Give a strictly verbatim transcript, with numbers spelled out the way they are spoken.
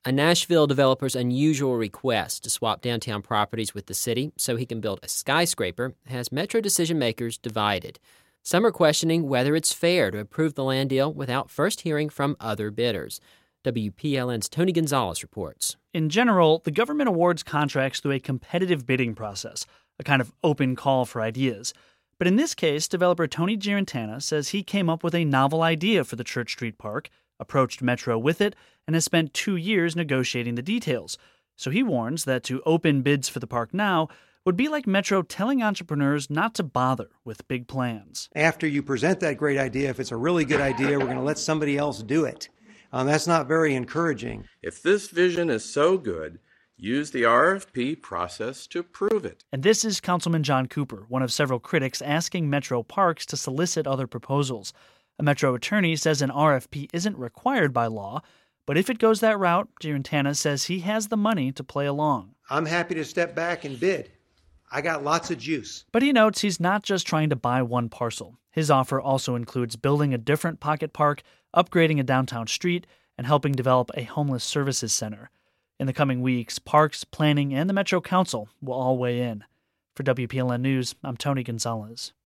a Nashville developer's unusual request to swap downtown properties with the city so he can build a skyscraper has Metro decision-makers divided. Some are questioning whether it's fair to approve the land deal without first hearing from other bidders. W P L N's Tony Gonzalez reports. In general, the government awards contracts through a competitive bidding process, a kind of open call for ideas. But in this case, developer Tony Girantana says he came up with a novel idea for the Church Street Park, approached Metro with it, and has spent two years negotiating the details. So he warns that to open bids for the park now would be like Metro telling entrepreneurs not to bother with big plans. After you present that great idea, if it's a really good idea, we're going to let somebody else do it. Um, that's not very encouraging. If this vision is so good, use the R F P process to prove it. And this is Councilman John Cooper, one of several critics asking Metro Parks to solicit other proposals. A Metro attorney says an R F P isn't required by law, but if it goes that route, Girantana says he has the money to play along. I'm happy to step back and bid. I got lots of juice. But he notes he's not just trying to buy one parcel. His offer also includes building a different pocket park, upgrading a downtown street, and helping develop a homeless services center. In the coming weeks, parks, planning, and the Metro Council will all weigh in. For W P L N News, I'm Tony Gonzalez.